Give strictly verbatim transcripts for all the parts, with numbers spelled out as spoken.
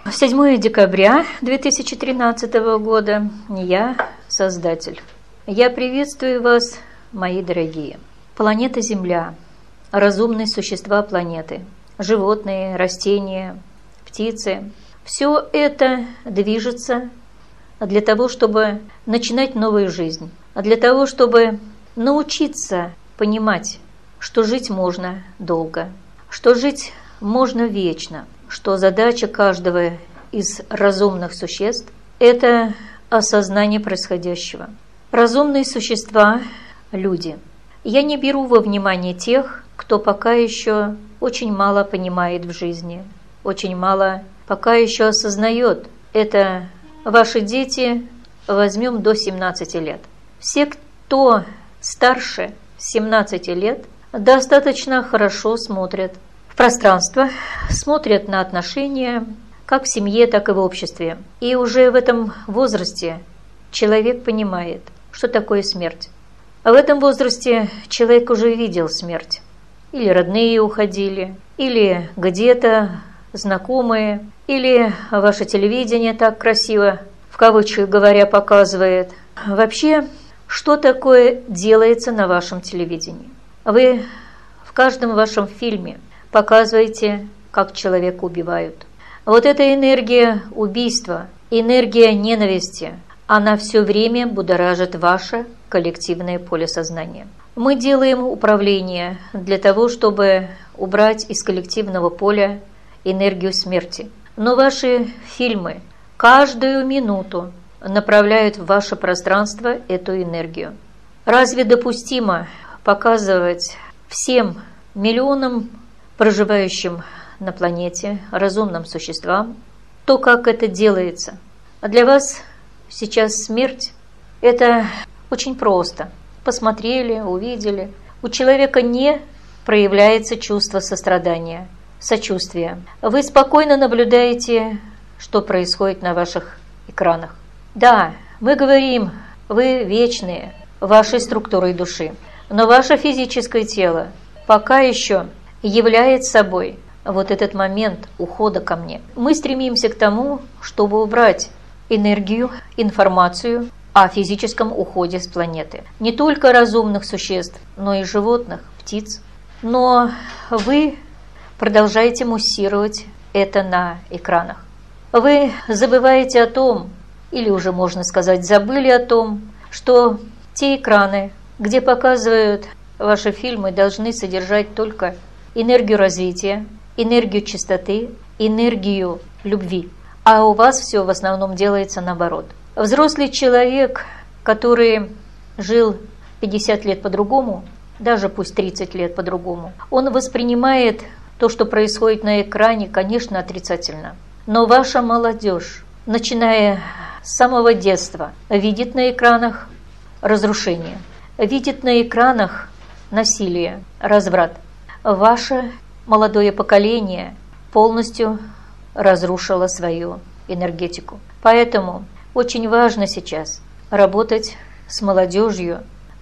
седьмое декабря две тысячи тринадцатого года. Я Создатель. Я приветствую вас, мои дорогие. Планета Земля, разумные существа планеты, животные, растения, птицы. Все это движется для того, чтобы начинать новую жизнь, для того, чтобы научиться понимать, что жить можно долго, что жить можно вечно, что задача каждого из разумных существ – это осознание происходящего. Разумные существа – люди. Я не беру во внимание тех, кто пока еще очень мало понимает в жизни, очень мало пока еще осознает. Это ваши дети, возьмем до семнадцати лет. Все, кто старше семнадцати лет, достаточно хорошо смотрят в пространство, смотрят на отношения, как в семье, так и в обществе. И уже в этом возрасте человек понимает, что такое смерть. А в этом возрасте человек уже видел смерть. Или родные уходили, или где-то знакомые, или ваше телевидение так красиво, в кавычках говоря, показывает. Вообще, что такое делается на вашем телевидении? Вы в каждом вашем фильме показываете, как человека убивают. Вот эта энергия убийства, энергия ненависти, она все время будоражит ваше коллективное поле сознания. Мы делаем управление для того, чтобы убрать из коллективного поля энергию смерти. Но ваши фильмы каждую минуту направляют в ваше пространство эту энергию. Разве допустимо показывать всем миллионам проживающим на планете, разумным существам, то, как это делается? А для вас сейчас смерть – это очень просто. Посмотрели, увидели. У человека не проявляется чувство сострадания, сочувствия. Вы спокойно наблюдаете, что происходит на ваших экранах. Да, мы говорим, вы вечные, вашей структурой души, но ваше физическое тело пока еще является собой вот этот момент ухода ко мне. Мы стремимся к тому, чтобы убрать энергию, информацию о физическом уходе с планеты. Не только разумных существ, но и животных, птиц. Но вы продолжаете муссировать это на экранах. Вы забываете о том, или уже, можно сказать, забыли о том, что те экраны, где показывают ваши фильмы, должны содержать только энергию развития, энергию чистоты, энергию любви. А у вас все в основном делается наоборот. Взрослый человек, который жил пятьдесят лет по-другому, даже пусть тридцать лет по-другому, он воспринимает то, что происходит на экране, конечно, отрицательно. Но ваша молодежь, начиная с самого детства, видит на экранах разрушение, видит на экранах насилие, разврат. Ваше молодое поколение полностью разрушило свою энергетику. Поэтому очень важно сейчас работать с молодежью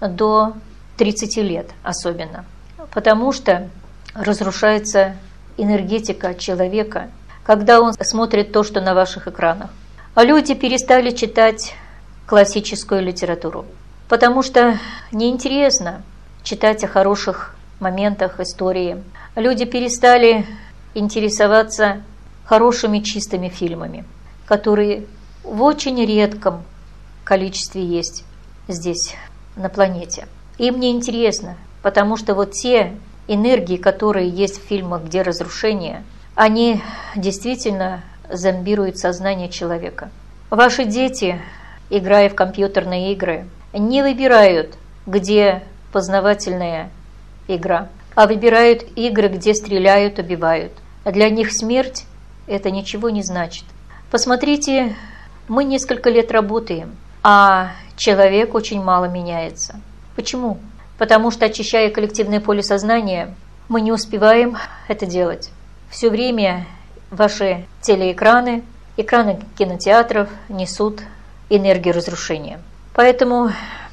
до тридцати лет особенно, потому что разрушается энергетика человека, когда он смотрит то, что на ваших экранах. А люди перестали читать классическую литературу, потому что неинтересно читать о хороших моментах истории. Люди перестали интересоваться хорошими чистыми фильмами, которые в очень редком количестве есть здесь, на планете. Им не интересно, потому что вот те энергии, которые есть в фильмах, где разрушение, они действительно зомбируют сознание человека. Ваши дети, играя в компьютерные игры, не выбирают, где познавательная игра, а выбирают игры, где стреляют, убивают. А для них смерть – это ничего не значит. Посмотрите, мы несколько лет работаем, а человек очень мало меняется. Почему? Потому что, очищая коллективное поле сознания, мы не успеваем это делать. Все время ваши телеэкраны, экраны кинотеатров несут энергию разрушения. Поэтому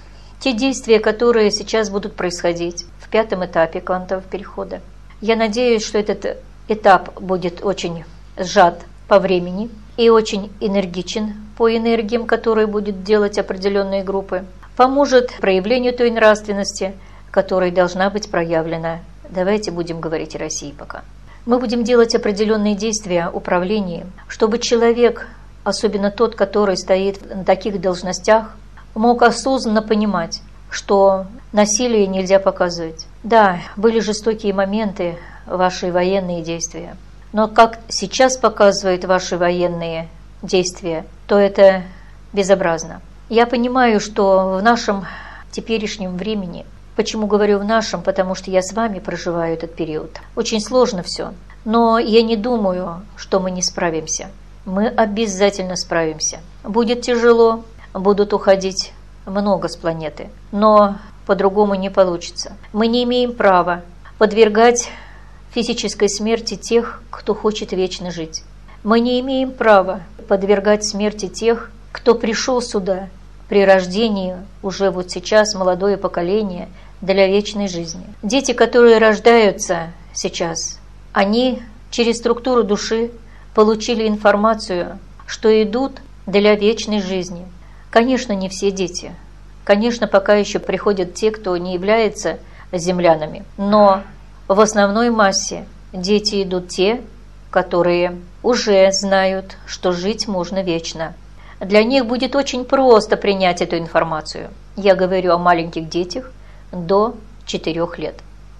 те действия, которые сейчас будут происходить в пятом этапе квантового перехода, я надеюсь, что этот этап будет очень сжат по времени и очень энергичен по энергиям, которые будут делать определенные группы. Поможет проявлению той нравственности, которая должна быть проявлена. Давайте будем говорить о России пока. Мы будем делать определенные действия управления, чтобы человек, особенно тот, который стоит на таких должностях, мог осознанно понимать, что насилие нельзя показывать. Да, были жестокие моменты, ваши военные действия. Но как сейчас показывают ваши военные действия, то это безобразно. Я понимаю, что в нашем теперешнем времени, почему говорю в нашем, потому что я с вами проживаю этот период, очень сложно все. Но я не думаю, что мы не справимся. Мы обязательно справимся. Будет тяжело, будут уходить много с планеты, но по-другому не получится. Мы не имеем права подвергать физической смерти тех, кто хочет вечно жить. Мы не имеем права подвергать смерти тех, кто пришел сюда при рождении, уже вот сейчас молодое поколение, для вечной жизни. Дети, которые рождаются сейчас, они через структуру души получили информацию, что идут для вечной жизни. Конечно, не все дети. Конечно, пока еще приходят те, кто не является землянами. Но в основной массе дети идут те, которые уже знают, что жить можно вечно. Для них будет очень просто принять эту информацию. Я говорю о маленьких детях до четырёх лет.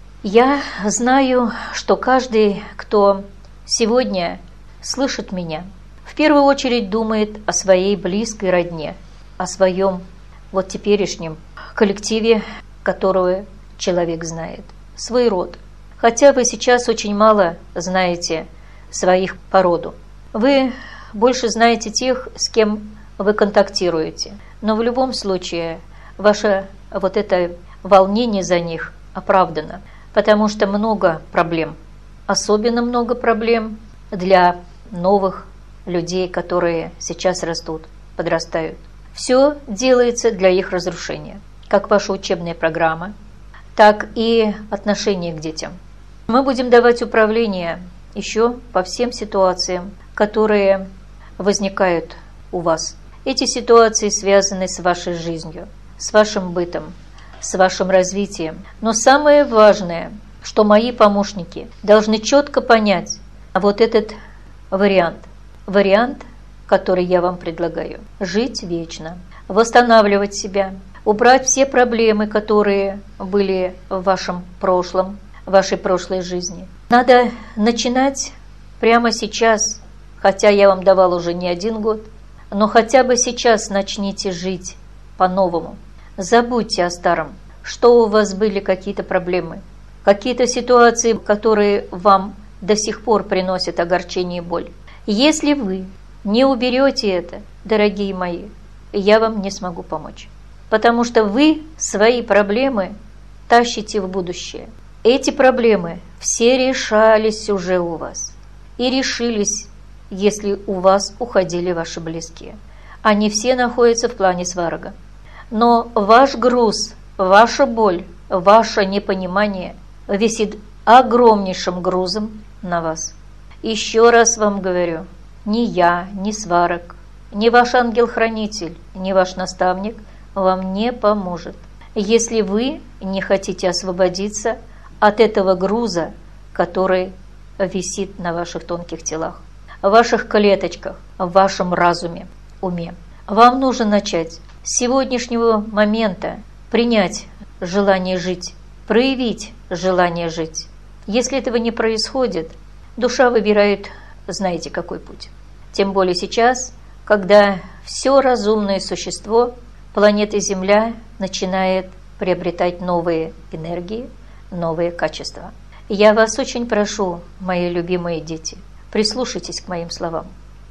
Я знаю, что каждый, кто сегодня слышит меня, в первую очередь думает о своей близкой родне, о своем вот теперешнем коллективе, которого человек знает, свой род. Хотя вы сейчас очень мало знаете своих по роду. Вы больше знаете тех, с кем вы контактируете. Но в любом случае ваше вот это волнение за них оправдано, потому что много проблем, особенно много проблем для новых людей, которые сейчас растут, подрастают. Все делается для их разрушения, как ваша учебная программа, так и отношение к детям. Мы будем давать управление еще по всем ситуациям, которые возникают у вас. Эти ситуации связаны с вашей жизнью, с вашим бытом, с вашим развитием. Но самое важное, что мои помощники должны четко понять вот этот вариант. Вариант, который я вам предлагаю. Жить вечно, восстанавливать себя, убрать все проблемы, которые были в вашем прошлом, в вашей прошлой жизни. Надо начинать прямо сейчас, хотя я вам давал уже не один год, но хотя бы сейчас начните жить по-новому. Забудьте о старом, что у вас были какие-то проблемы, какие-то ситуации, которые вам до сих пор приносят огорчение и боль. Если вы не уберете это, дорогие мои, я вам не смогу помочь. Потому что вы свои проблемы тащите в будущее. Эти проблемы все решались уже у вас. И решились, если у вас уходили ваши близкие. Они все находятся в плане сварога. Но ваш груз, ваша боль, ваше непонимание висит огромнейшим грузом на вас. Еще раз вам говорю, ни я, ни сварог, ни ваш ангел-хранитель, ни ваш наставник вам не поможет, если вы не хотите освободиться от этого груза, который висит на ваших тонких телах, в ваших клеточках, в вашем разуме, уме. Вам нужно начать с сегодняшнего момента принять желание жить, проявить желание жить. Если этого не происходит, душа выбирает, знаете, какой путь. Тем более сейчас, когда все разумное существо планеты Земля начинает приобретать новые энергии, новые качества. Я вас очень прошу, мои любимые дети, прислушайтесь к моим словам.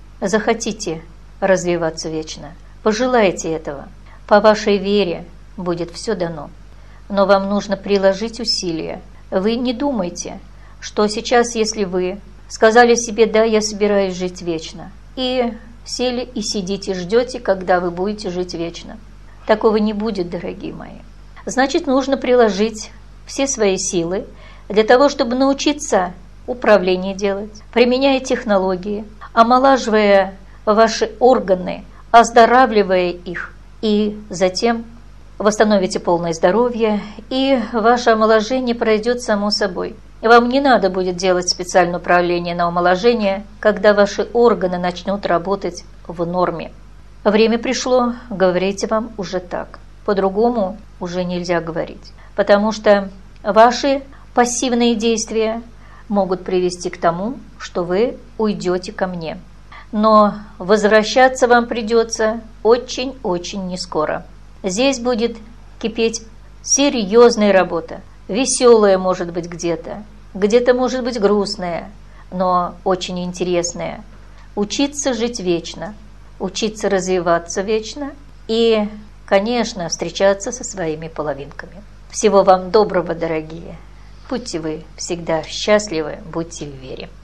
Захотите развиваться вечно, пожелайте этого. По вашей вере будет все дано. Но вам нужно приложить усилия. Вы не думайте, что сейчас, если вы сказали себе: да, я собираюсь жить вечно, и сели и сидите, ждете, когда вы будете жить вечно. Такого не будет, дорогие мои. Значит, нужно приложить все свои силы для того, чтобы научиться управление делать, применяя технологии, омолаживая ваши органы, оздоравливая их, и затем восстановите полное здоровье, и ваше омоложение пройдет само собой. Вам не надо будет делать специальное управление на омоложение, когда ваши органы начнут работать в норме. Время пришло, говорите вам уже так. По-другому уже нельзя говорить, потому что ваши пассивные действия могут привести к тому, что вы уйдете ко мне. Но возвращаться вам придется очень-очень нескоро. Здесь будет кипеть серьезная работа, веселая может быть где-то, где-то может быть грустная, но очень интересная. Учиться жить вечно, учиться развиваться вечно и, конечно, встречаться со своими половинками. Всего вам доброго, дорогие! Будьте вы всегда счастливы, будьте в вере.